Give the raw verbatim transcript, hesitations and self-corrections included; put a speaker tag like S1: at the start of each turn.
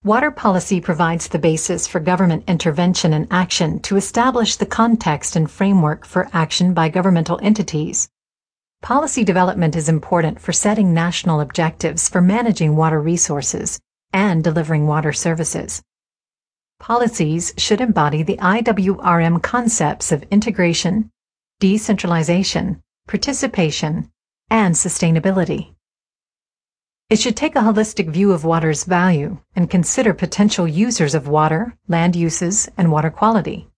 S1: Water policy provides the basis for government intervention and action to establish the context and framework for action by governmental entities. Policy development is important for setting national objectives for managing water resources and delivering water services. Policies should embody the I W R M concepts of integration, decentralization, participation, and sustainability. It should take a holistic view of water's value and consider potential users of water, land uses, and water quality.